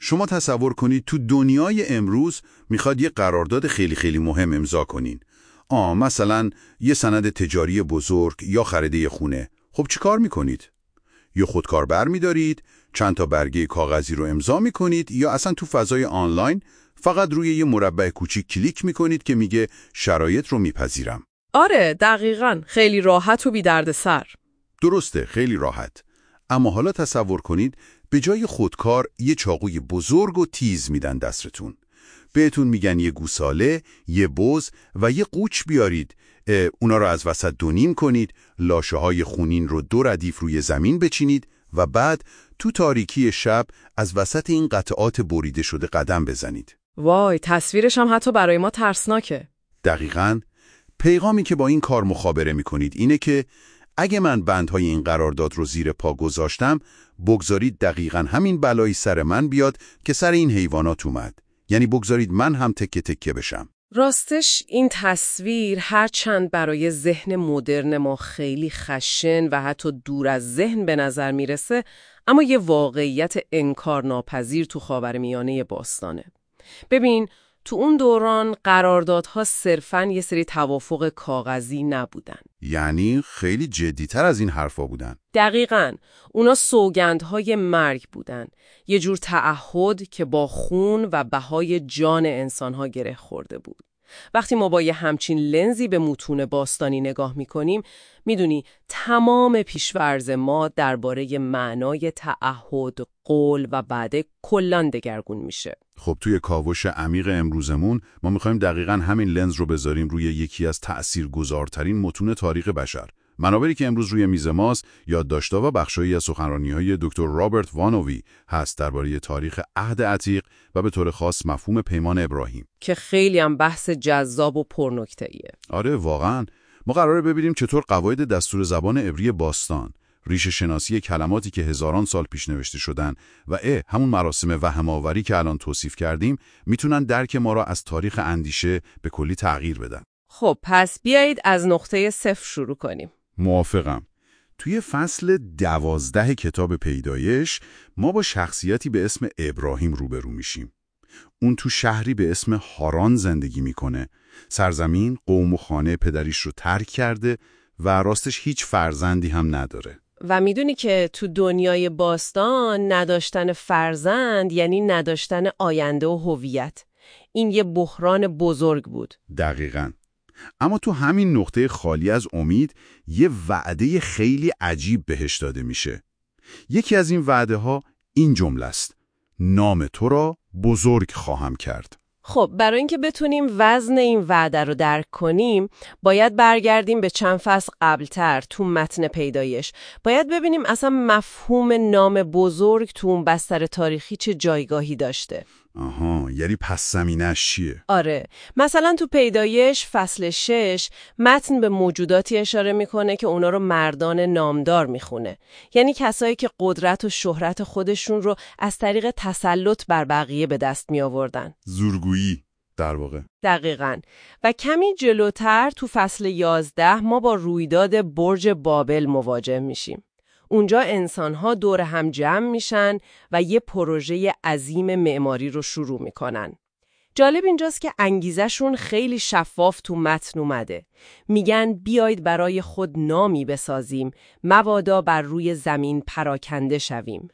شما تصور کنید تو دنیای امروز میخواد یه قرارداد خیلی خیلی مهم امضا کنین. مثلا یه سند تجاری بزرگ یا خرید یه خونه. خب چی کار میکنید؟ یا خودکار برمیدارید، چند تا برگه کاغذی رو امضا میکنید، یا اصلا تو فضای آنلاین فقط روی یه مربع کوچیک کلیک میکنید که میگه شرایط رو میپذیرم. آره دقیقاً، خیلی راحت و بی دردسر. درسته، خیلی راحت. اما حالا تصور کنید به جای خودکار یه چاقوی بزرگ و تیز میدن دستتون. بهتون میگن یه گوساله، یه بز و یه قوچ بیارید. اونا رو از وسط دونیم کنید، لاشه‌های خونین رو 2 ردیف روی زمین بچینید و بعد تو تاریکی شب از وسط این قطعات بریده شده قدم بزنید. وای، تصویرش هم حتی برای ما ترسناکه. دقیقاً. پیغامی که با این کار مخابره میکنید اینه که اگه من بندهای این قرارداد رو زیر پا گذاشتم، بگذارید دقیقاً همین بلایی سر من بیاد که سر این حیوانات اومد. یعنی بگذارید من هم تکه تکه بشم. راستش این تصویر هرچند برای ذهن مدرن ما خیلی خشن و حتی دور از ذهن به نظر میرسه، اما یه واقعیت انکارناپذیر تو خاورمیانه باستانه. ببین، تو اون دوران قراردادها صرفاً یه سری توافق کاغذی نبودن. یعنی خیلی جدی‌تر از این حرفا بودن. دقیقاً. اونا سوگندهای مرگ بودن. یه جور تعهد که با خون و بهای جان انسانها گره خورده بود. وقتی ما با یه همچین لنزی به متون باستانی نگاه میکنیم، میدونی تمام پیش‌فرض ما درباره معنای تعهد، قول و وعده کلاً دگرگون میشه. خب توی کاوش عمیق امروزمون ما میخوایم دقیقاً همین لنز رو بذاریم روی یکی از تأثیرگذارترین متون تاریخ بشر. منابعی که امروز روی میز ماست یادداشت‌ها و بخشایی از سخنرانی‌های دکتر رابرت وانوی هست درباره تاریخ عهد عتیق و به طور خاص مفهوم پیمان ابراهیم که خیلی هم بحث جذاب و پرنکته‌ایه. آره واقعاً. ما قراره ببینیم چطور قواعد دستور زبان عبری باستان، ریشه شناسی کلماتی که هزاران سال پیش نوشته شدن و همون مراسم وهم‌آوری که الان توصیف کردیم میتونن درک ما را از تاریخ اندیشه به کلی تغییر بدن. خب پس بیایید از نقطه صفر شروع کنیم. موافقم. توی فصل 12 کتاب پیدایش ما با شخصیتی به اسم ابراهیم روبرو میشیم. اون تو شهری به اسم هاران زندگی میکنه. سرزمین، قوم و خانه پدریش رو ترک کرده و راستش هیچ فرزندی هم نداره. و میدونی که تو دنیای باستان نداشتن فرزند یعنی نداشتن آینده و هویت. این یه بحران بزرگ بود. دقیقاً. اما تو همین نقطه خالی از امید یه وعده خیلی عجیب بهش داده میشه. یکی از این وعده ها این جمله است: نام تو را بزرگ خواهم کرد. خب برای اینکه بتونیم وزن این وعده رو درک کنیم باید برگردیم به چند فصل قبلتر تو متن پیدایش. باید ببینیم اصلا مفهوم نام بزرگ تو اون بستر تاریخی چه جایگاهی داشته. آها، یعنی پس زمینش چیه؟ آره، مثلا تو پیدایش فصل 6 متن به موجوداتی اشاره میکنه که اونا رو مردان نامدار میخونه. یعنی کسایی که قدرت و شهرت خودشون رو از طریق تسلط بر بقیه به دست می آوردن. زورگویی در واقع. دقیقاً. و کمی جلوتر تو فصل 11 ما با رویداد برج بابل مواجه میشیم. اونجا انسان‌ها دور هم جمع میشن و یه پروژه عظیم معماری رو شروع میکنن. جالب اینجاست که انگیزشون خیلی شفاف تو متن اومده. میگن بیایید برای خود نامی بسازیم، مبادا بر روی زمین پراکنده شویم.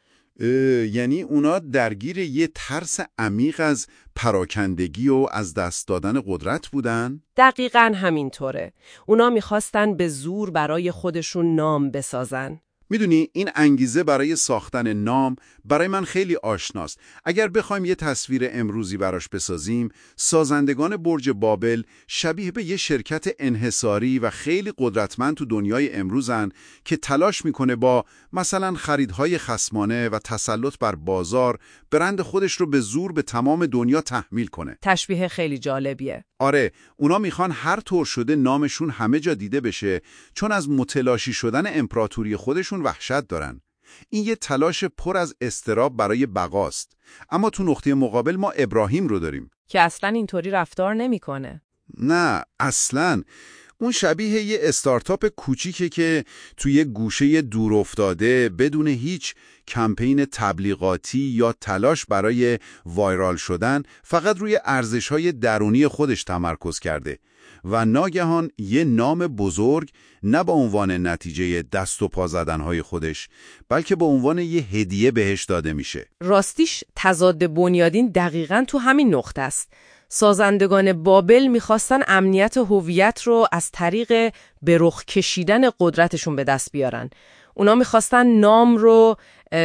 یعنی اونا درگیر یه ترس عمیق از پراکندگی و از دست دادن قدرت بودن؟ دقیقاً همینطوره. اونا میخواستن به زور برای خودشون نام بسازن. میدونی این انگیزه برای ساختن نام برای من خیلی آشناست. اگر بخوایم یه تصویر امروزی براش بسازیم، سازندگان برج بابل شبیه به یه شرکت انحصاری و خیلی قدرتمند تو دنیای امروزن که تلاش میکنه با مثلا خریدهای خصمانه و تسلط بر بازار برند خودش رو به زور به تمام دنیا تحمیل کنه. تشبیه خیلی جالبیه. آره، اونا میخوان هر طور شده نامشون همه جا دیده بشه چون از متلاشی شدن امپراتوری خودشون وحشت دارن. این یه تلاش پر از اضطراب برای بقاست. اما تو نقطه مقابل ما ابراهیم رو داریم که اصلا اینطوری رفتار نمیکنه. نه، اصلاً. اون شبیه یه استارتاپ کوچیکه که توی یه گوشه دور افتاده بدون هیچ کمپین تبلیغاتی یا تلاش برای وایرال شدن فقط روی ارزش‌های درونی خودش تمرکز کرده و ناگهان یه نام بزرگ نه به عنوان نتیجه دست و پا زدن‌های خودش بلکه به عنوان یه هدیه بهش داده میشه. راستیش تضاد بنیادین دقیقاً تو همین نقطه است. سازندگان بابل میخواستن امنیت هویت رو از طریق به رخ کشیدن قدرتشون به دست بیارن. اونا میخواستن نام رو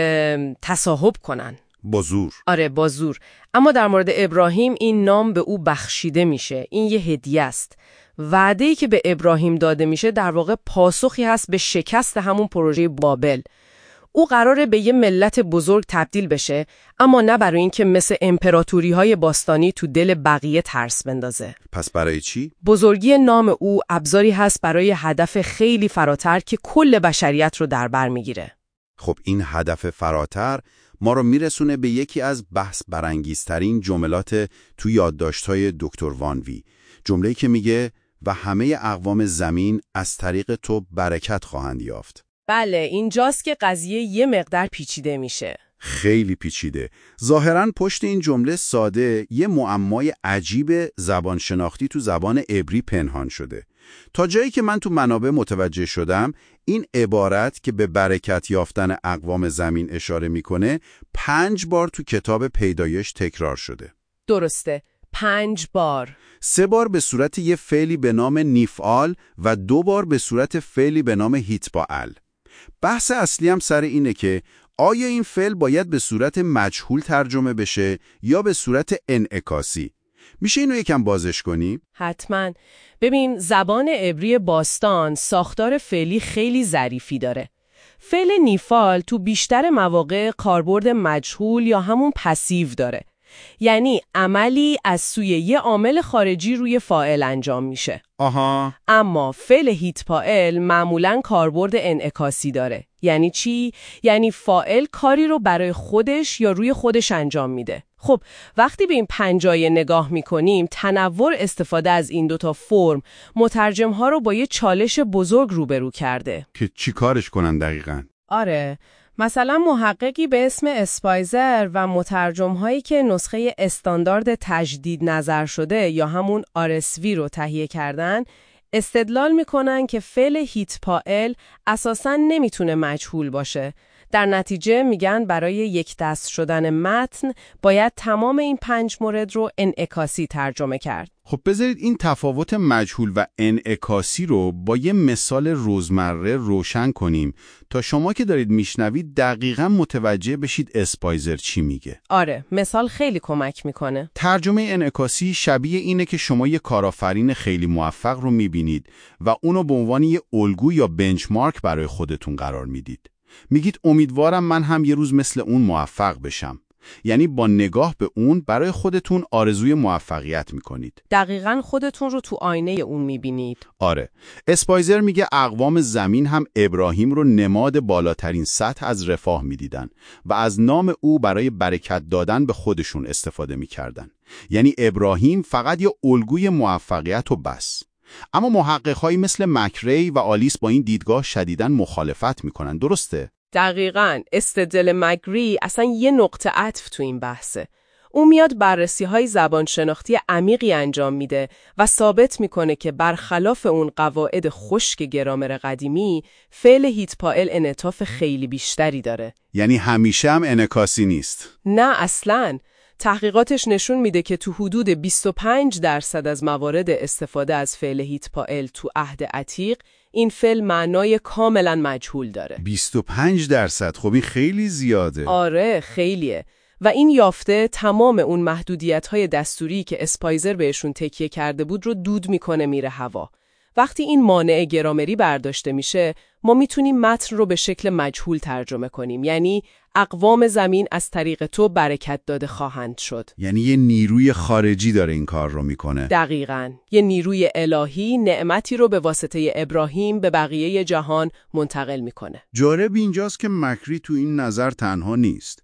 تصاحب کنن. با زور. آره با زور. اما در مورد ابراهیم این نام به او بخشیده میشه. این یه هدیه است. وعده‌ای که به ابراهیم داده میشه در واقع پاسخی هست به شکست همون پروژه بابل. او قراره به یه ملت بزرگ تبدیل بشه، اما نه برای این که مثل امپراتوری‌های باستانی تو دل بقیه ترس بندازه. پس برای چی؟ بزرگی نام او ابزاری هست برای هدف خیلی فراتر که کل بشریت رو در بر میگیره. خب این هدف فراتر ما رو میرسونه به یکی از بحث برانگیزترین جملات تو یادداشت‌های دکتر وانوی. جمله‌ای که میگه و همه اقوام زمین از طریق تو برکت خواهند یافت. بله، اینجاست که قضیه یه مقدار پیچیده میشه. خیلی پیچیده. ظاهراً پشت این جمله ساده یه معمای عجیب زبان شناختی تو زبان عبری پنهان شده. تا جایی که من تو منابع متوجه شدم، این عبارت که به برکت یافتن اقوام زمین اشاره میکنه 5 بار تو کتاب پیدایش تکرار شده. درسته، 5 بار. 3 بار به صورت یه فعلی به نام نیفعال و 2 بار به صورت فعلی به نام هیتبائل. بحث اصلی هم سر اینه که آیا این فعل باید به صورت مجهول ترجمه بشه یا به صورت انعکاسی؟ میشه اینو یکم بازش کنی؟ حتما. ببین، زبان عبری باستان ساختار فعلی خیلی ظریفی داره. فعل نیفال تو بیشتر مواقع کاربرد مجهول یا همون پسیو داره. یعنی عملی از سوی یه عامل خارجی روی فاعل انجام میشه. آها. اما فعل هیتپائل معمولاً کاربرد انعکاسی داره. یعنی چی؟ یعنی فاعل کاری رو برای خودش یا روی خودش انجام میده. خب وقتی به این 5 آیه نگاه میکنیم، تنوع استفاده از این دوتا فرم مترجم‌ها رو با یه چالش بزرگ روبرو کرده. که چی کارش کنن دقیقاً؟ آره، مثلا محققی به اسم اسپایزر و مترجم‌هایی که نسخه استاندارد تجدید نظر شده یا همون RSV رو تهیه کردن، استدلال میکنن که فعل هیتپائل اساساً نمیتونه مجهول باشه. در نتیجه میگن برای یک دست شدن متن باید تمام این 5 مورد رو انعکاسی ترجمه کرد. خب بذارید این تفاوت مجهول و انعکاسی رو با یه مثال روزمره روشن کنیم تا شما که دارید میشنوید دقیقاً متوجه بشید اسپایزر چی میگه. آره، مثال خیلی کمک میکنه. ترجمه انعکاسی شبیه اینه که شما یه کارآفرین خیلی موفق رو میبینید و اونو به عنوان یه الگو یا بنچمارک برای خودتون قرار میدید. میگید امیدوارم من هم یه روز مثل اون موفق بشم. یعنی با نگاه به اون برای خودتون آرزوی موفقیت میکنید. دقیقاً خودتون رو تو آینه اون میبینید. آره. اسپایزر میگه اقوام زمین هم ابراهیم رو نماد بالاترین سطح از رفاه میدیدن و از نام او برای برکت دادن به خودشون استفاده میکردن. یعنی ابراهیم فقط یه الگوی موفقیت و بس. اما محقق‌هایی مثل مکری و آلیس با این دیدگاه شدیداً مخالفت میکنن. درسته؟ دقیقاً. استدلال مکری اصلا یه نقطه عطف تو این بحثه. اون میاد بررسی‌های زبانشناختی عمیقی انجام میده و ثابت میکنه که برخلاف اون قواعد خشک گرامر قدیمی، فعل هیتپائل انعطاف خیلی بیشتری داره. یعنی همیشه هم انعکاسی نیست؟ نه اصلاً. تحقیقاتش نشون میده که تو حدود 25% از موارد استفاده از فعل هیتپائل تو عهد عتیق، این فعل معنای کاملا مجهول داره. 25%؟ خب این خیلی زیاده. آره خیلیه. و این یافته تمام اون محدودیت‌های دستوری که اسپایزر بهشون تکیه کرده بود رو دود میکنه میره هوا. وقتی این مانع گرامری برداشته میشه، ما میتونیم متن رو به شکل مجهول ترجمه کنیم. یعنی اقوام زمین از طریق تو برکت داده خواهند شد. یعنی یه نیروی خارجی داره این کار رو میکنه. دقیقاً. یه نیروی الهی نعمتی رو به واسطه ابراهیم به بقیه جهان منتقل میکنه. جالب اینجاست که مکری تو این نظر تنها نیست.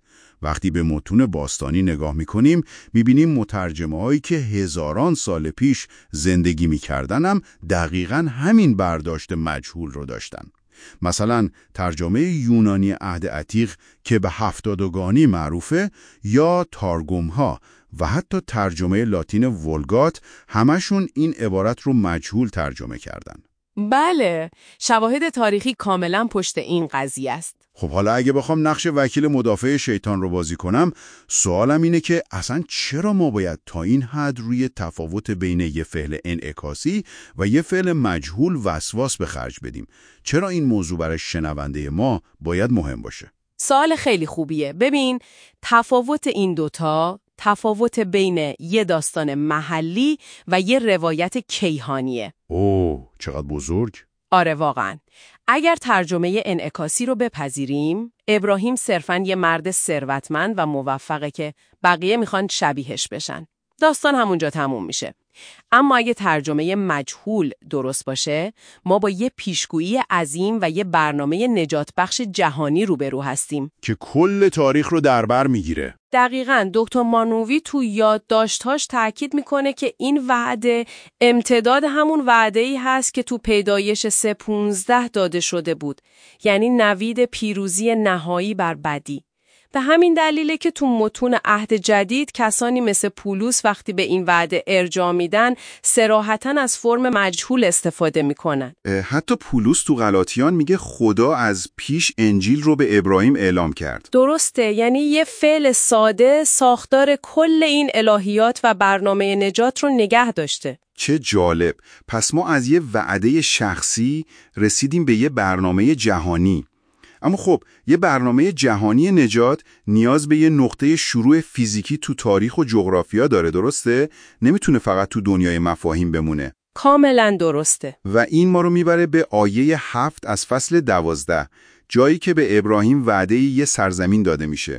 وقتی به متون باستانی نگاه می‌کنیم می‌بینیم مترجمه‌هایی که هزاران سال پیش زندگی می‌کردن هم دقیقاً همین برداشت مجهول رو داشتن. مثلا ترجمه یونانی عهد عتیق که به هفتادگانی معروفه یا تارگوم‌ها و حتی ترجمه لاتین ولگات همشون این عبارت رو مجهول ترجمه کردن. بله، شواهد تاریخی کاملا پشت این قضیه است. خب حالا اگه بخوام نقش وکیل مدافع شیطان رو بازی کنم، سوالم اینه که اصلا چرا ما باید تا این حد روی تفاوت بین یه فعل انعکاسی و یه فعل مجهول وسواس به خرج بدیم؟ چرا این موضوع برای شنونده ما باید مهم باشه؟ سوال خیلی خوبیه. ببین، تفاوت این دوتا تفاوت بین یه داستان محلی و یه روایت کیهانیه. اوه، چقدر بزرگ! آره واقعا. اگر ترجمه انعکاسی رو بپذیریم، ابراهیم صرفاً یه مرد ثروتمند و موفقه که بقیه میخوان شبیهش بشن. داستان همونجا تموم میشه. اما اگه ترجمه مجهول درست باشه، ما با یه پیشگویی عظیم و یه برنامه نجات بخش جهانی روبرو هستیم که کل تاریخ رو در بر میگیره. دقیقاً. دکتر مانوی تو یادداشت‌هاش تاکید میکنه که این وعده امتداد همون وعده‌ای هست که تو پیدایش 3:15 داده شده بود، یعنی نوید پیروزی نهایی بر بدی. به همین دلیله که تو متون عهد جدید کسانی مثل پولس وقتی به این وعده ارجاع میدن صراحتاً از فرم مجهول استفاده میکنن. حتی پولس تو غلاطیان میگه خدا از پیش انجیل رو به ابراهیم اعلام کرد. درسته، یعنی یه فعل ساده ساختار کل این الهیات و برنامه نجات رو نگه داشته. چه جالب. پس ما از یه وعده شخصی رسیدیم به یه برنامه جهانی. اما خب یه برنامه جهانی نجات نیاز به یه نقطه شروع فیزیکی تو تاریخ و جغرافیا داره، درسته؟ نمیتونه فقط تو دنیای مفاهیم بمونه. کاملا درسته. و این ما رو میبره به آیه 7 از فصل 12، جایی که به ابراهیم وعده یه سرزمین داده میشه.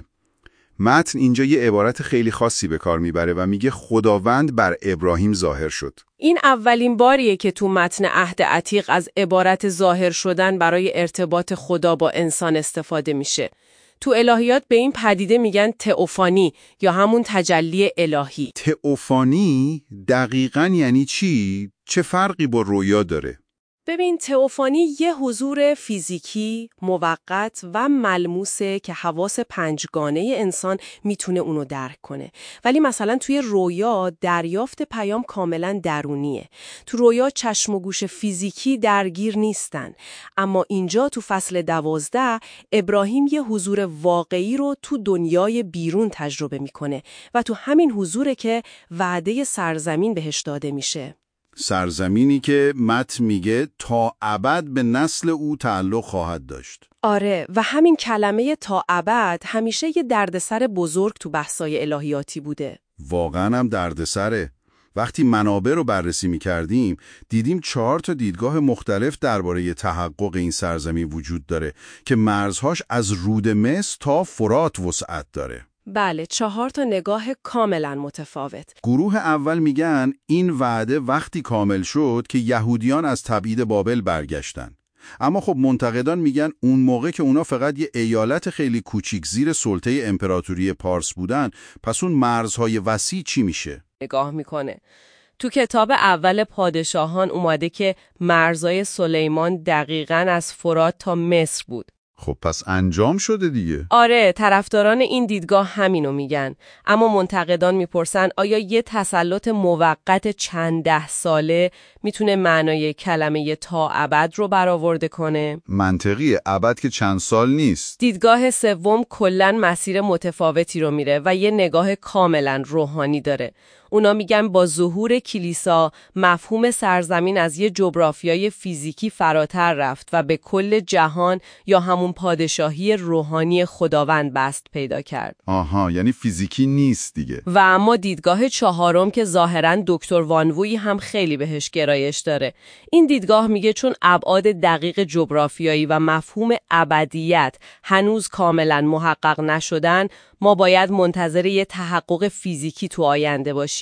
متن اینجا یه عبارت خیلی خاصی به کار میبره و میگه خداوند بر ابراهیم ظاهر شد. این اولین باریه که تو متن عهد عتیق از عبارت ظاهر شدن برای ارتباط خدا با انسان استفاده میشه. تو الهیات به این پدیده میگن تئوفانی یا همون تجلی الهی. تئوفانی دقیقاً یعنی چی؟ چه فرقی با رویا داره؟ ببین، تئوفانی یه حضور فیزیکی، موقت و ملموسه که حواس پنجگانه انسان میتونه اونو درک کنه. ولی مثلا توی رویا دریافت پیام کاملا درونیه. تو رویا چشم و گوش فیزیکی درگیر نیستن. اما اینجا تو فصل 12 ابراهیم یه حضور واقعی رو تو دنیای بیرون تجربه میکنه و تو همین حضوره که وعده سرزمین بهش داده میشه. سرزمینی که متن میگه تا ابد به نسل او تعلق خواهد داشت. آره، و همین کلمه تا ابد همیشه یه دردسر بزرگ تو بحثای الهیاتی بوده. واقعا هم دردسره. وقتی منابع رو بررسی میکردیم دیدیم 4 دیدگاه مختلف درباره تحقق این سرزمین وجود داره که مرزهاش از رود مصر تا فرات وسعت داره. بله، 4 نگاه کاملا متفاوت. گروه اول میگن این وعده وقتی کامل شد که یهودیان از تبعید بابل برگشتن. اما خب منتقدان میگن اون موقع که اونا فقط یه ایالت خیلی کوچیک زیر سلطه امپراتوری پارس بودن، پس اون مرزهای وسیع چی میشه؟ نگاه میکنه. تو کتاب اول پادشاهان اومده که مرزهای سلیمان دقیقاً از فرات تا مصر بود. خب پس انجام شده دیگه. آره، طرفداران این دیدگاه همینو میگن. اما منتقدان میپرسن آیا یه تسلط موقت چند 10 ساله میتونه معنای کلمه تا ابد رو برآورده کنه؟ منطقیه، ابد که چند سال نیست. دیدگاه سوم کلاً مسیر متفاوتی رو میره و یه نگاه کاملاً روحانی داره. اونا میگن با ظهور کلیسا مفهوم سرزمین از یه جغرافیای فیزیکی فراتر رفت و به کل جهان یا همون پادشاهی روحانی خداوند بست پیدا کرد. آها، یعنی فیزیکی نیست دیگه. و اما دیدگاه چهارم که ظاهراً دکتر وانوی هم خیلی بهش گرایش داره. این دیدگاه میگه چون ابعاد دقیق جغرافیایی و مفهوم ابدیت هنوز کاملاً محقق نشدن، ما باید منتظر یه تحقق فیزیکی تو آینده باشیم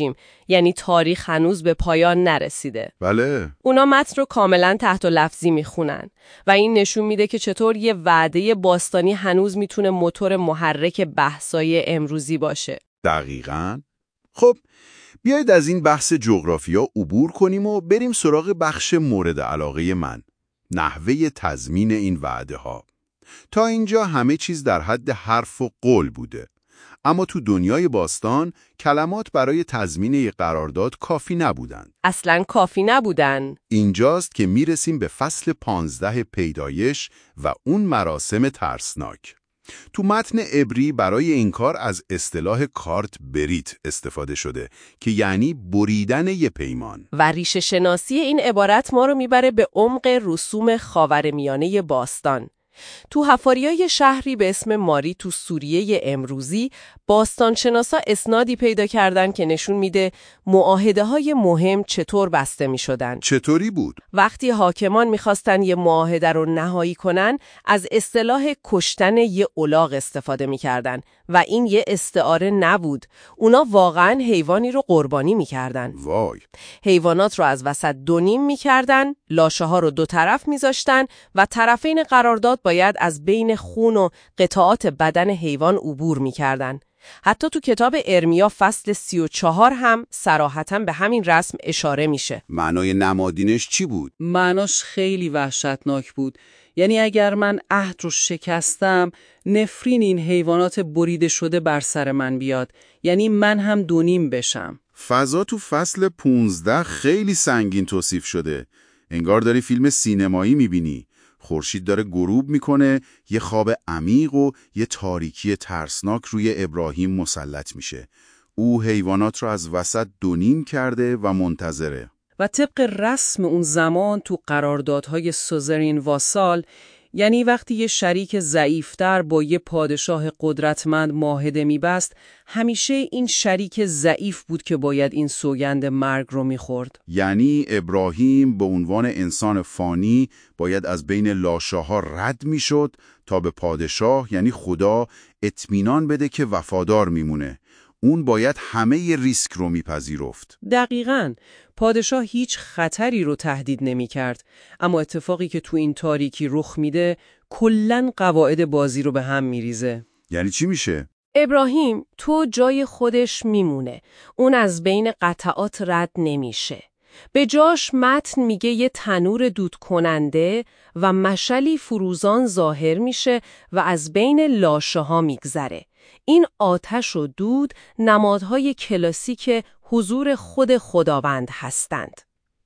میشیم، یعنی تاریخ هنوز به پایان نرسیده. بله. اونا متن رو کاملا تحت و لفظی میخونن و این نشون میده که چطور یه وعده باستانی هنوز میتونه موتور محرک بحثای امروزی باشه. دقیقاً. خب بیایید از این بحث جغرافیا عبور کنیم و بریم سراغ بخش مورد علاقه من، نحوه تضمین این وعده ها. تا اینجا همه چیز در حد حرف و قول بوده، اما تو دنیای باستان کلمات برای تضمین یک قرارداد کافی نبودن. اصلاً کافی نبودن. اینجاست که میرسیم به فصل 15 پیدایش و اون مراسم ترسناک. تو متن عبری برای این کار از اصطلاح کارت بریت استفاده شده که یعنی بریدن یه پیمان. و ریشه شناسی این عبارت ما رو میبره به عمق رسوم خاورمیانه باستان. تو حفاریای شهری به اسم ماری تو سوریه امروزی باستانشناسا اسنادی پیدا کردن که نشون میده معاهده‌های مهم چطور بسته میشدن. چطوری بود؟ وقتی حاکمان میخواستن یه معاهده رو نهایی کنن، از اصطلاح کشتن یه الاغ استفاده میکردن و این یه استعاره نبود. اونا واقعاً حیوانی رو قربانی میکردن. وای. حیوانات رو از وسط دونیم میکردن، لاشه ها رو دو طرف میذاشتن و طرفین قرارداد باید از بین خون و قطعات بدن حیوان عبور میکردن. حتی تو کتاب ارمیا فصل 34 هم صراحتاً به همین رسم اشاره میشه. معنای نمادینش چی بود؟ معناش خیلی وحشتناک بود. یعنی اگر من عهد رو شکستم، نفرین این حیوانات بریده شده بر سر من بیاد. یعنی من هم دونیم بشم. فضا تو فصل 15 خیلی سنگین توصیف شده. انگار داری فیلم سینمایی میبینی. خورشید داره غروب میکنه، یه خواب عمیق و یه تاریکی ترسناک روی ابراهیم مسلط میشه. او حیوانات رو از وسط دونیم کرده و منتظره. و طبق رسم اون زمان تو قراردادهای سوزرین واسال، یعنی وقتی یه شریک ضعیفتر با یه پادشاه قدرتمند معاهده میبست، همیشه این شریک ضعیف بود که باید این سوگند مرگ رو میخورد. یعنی ابراهیم به عنوان انسان فانی باید از بین لاشه‌ها رد میشد تا به پادشاه یعنی خدا اطمینان بده که وفادار میمونه. اون باید همه ریسک رو میپذیرفت. دقیقاً. پادشاه هیچ خطری رو تهدید نمی کرد، اما اتفاقی که تو این تاریکی رخ میده کلاً قواعد بازی رو به هم میریزه. یعنی چی میشه؟ ابراهیم تو جای خودش میمونه. اون از بین قطعات رد نمیشه. به جاش متن میگه یه تنور دود کننده و مشعلی فروزان ظاهر میشه و از بین لاشه ها میگذره. این آتش و دود نمادهای کلاسیک حضور خود خداوند هستند.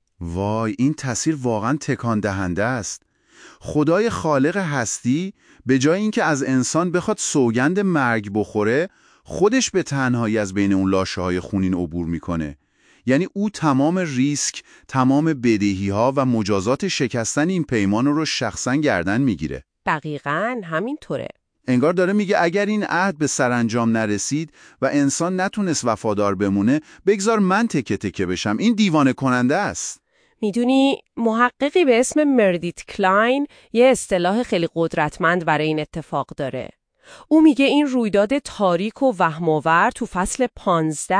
وای، این تصویر واقعا تکان دهنده است. خدای خالق هستی به جای اینکه از انسان بخواد سوگند مرگ بخوره، خودش به تنهایی از بین اون لاشه‌های خونین عبور میکنه. یعنی او تمام ریسک، تمام بدهی‌ها و مجازات شکستن این پیمان رو شخصاً گردن میگیره. دقیقاً همینطوره. انگار داره میگه اگر این عهد به سرانجام نرسید و انسان نتونست وفادار بمونه، بگذار من تکه تکه بشم. این دیوانه کننده است. میدونی محققی به اسم مردیت کلاین یه اصطلاح خیلی قدرتمند برای این اتفاق داره. او میگه این رویداد تاریک و وهم‌آور تو فصل 15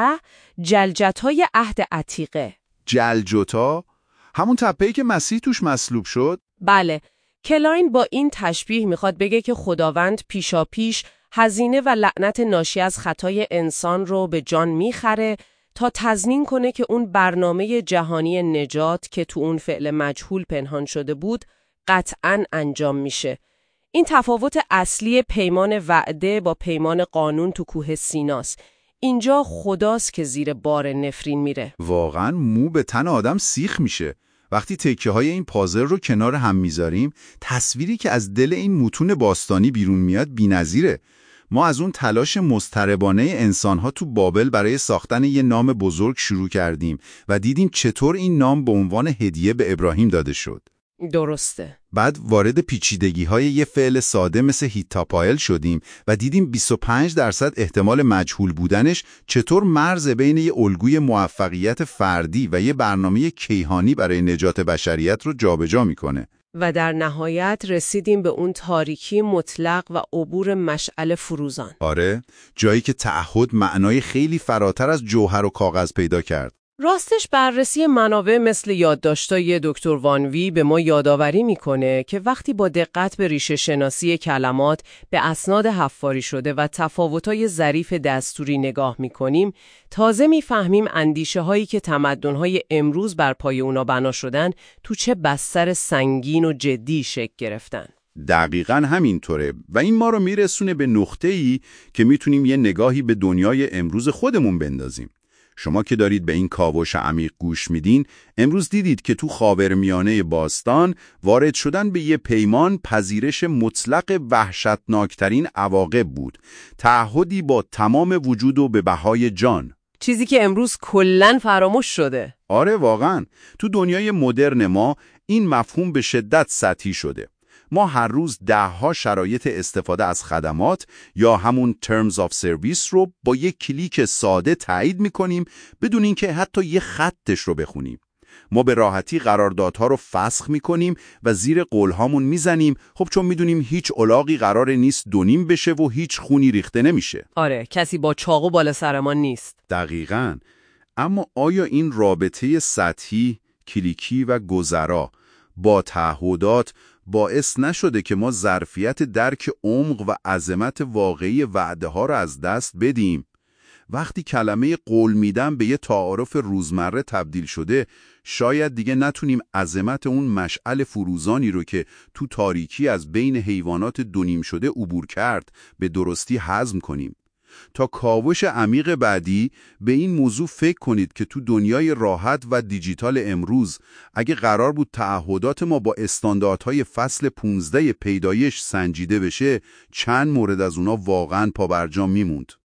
جلجتای عهد عتیقه. جلجتا؟ همون تپه‌ای که مسیح توش مصلوب شد؟ بله. کلاین با این تشبیه میخواد بگه که خداوند پیشاپیش هزینه و لعنت ناشی از خطای انسان رو به جان میخره تا تضمین کنه که اون برنامه جهانی نجات که تو اون فعل مجهول پنهان شده بود قطعاً انجام میشه. این تفاوت اصلی پیمان وعده با پیمان قانون تو کوه سیناست. اینجا خداست که زیر بار نفرین میره. واقعاً مو به تن آدم سیخ میشه. وقتی تکه های این پازل رو کنار هم میذاریم، تصویری که از دل این متون باستانی بیرون میاد بی‌نظیره. ما از اون تلاش مضطربانه انسان‌ها تو بابل برای ساختن یه نام بزرگ شروع کردیم و دیدیم چطور این نام به عنوان هدیه به ابراهیم داده شد. درسته. بعد وارد پیچیدگی‌های یه فعل ساده مثل هیتاپایل شدیم و دیدیم 25% احتمال مجهول بودنش چطور مرز بین یه الگوی موفقیت فردی و یه برنامه کیهانی برای نجات بشریت رو جابجا میکنه. و در نهایت رسیدیم به اون تاریکی مطلق و عبور مشعل فروزان. آره، جایی که تعهد معنای خیلی فراتر از جوهر و کاغذ پیدا کرد. راستش بررسی منابع مثل یادداشت‌های دکتر وانوی به ما یادآوری میکنه که وقتی با دقت به ریشه شناسی کلمات به اسناد حفاری شده و تفاوت‌های ظریف دستوری نگاه میکنیم، تازه میفهمیم اندیشه‌هایی که تمدن‌های امروز بر پای اونا بنا شدن تو چه بستر سنگین و جدی شکل گرفتن. دقیقاً همینطوره و این ما رو میرسونه به نقطه‌ای که میتونیم یه نگاهی به دنیای امروز خودمون بندازیم. شما که دارید به این کاوش عمیق گوش میدین، امروز دیدید که تو خاورمیانه باستان وارد شدن به یه پیمان پذیرش مطلق وحشتناکترین عواقب بود. تعهدی با تمام وجود و به بهای جان. چیزی که امروز کلاً فراموش شده. آره واقعاً. تو دنیای مدرن ما این مفهوم به شدت سطحی شده. ما هر روز ده‌ها شرایط استفاده از خدمات یا همون Terms of Service رو با یک کلیک ساده تایید می‌کنیم بدون اینکه حتی یه خطش رو بخونیم. ما به راحتی قراردادها رو فسخ می‌کنیم و زیر قولهامون می‌زنیم، خب چون می‌دونیم هیچ الاغی قرار نیست دونیم بشه و هیچ خونی ریخته نمیشه. آره، کسی با چاقو بالا سر ما نیست. دقیقاً. اما آیا این رابطه سطحی، کلیکی و گذرا با تعهدات باعث نشده که ما ظرفیت درک عمق و عظمت واقعی وعده ها را از دست بدیم؟ وقتی کلمه قول میدم به یه تعارف روزمره تبدیل شده، شاید دیگه نتونیم عظمت اون مشعل فروزانی رو که تو تاریکی از بین حیوانات دونیم شده عبور کرد به درستی هضم کنیم. تا کاوش عمیق بعدی به این موضوع فکر کنید که تو دنیای راحت و دیجیتال امروز اگه قرار بود تعهدات ما با استانداردهای فصل 15 پیدایش سنجیده بشه، چند مورد از اونا واقعاً پابرجا میموند.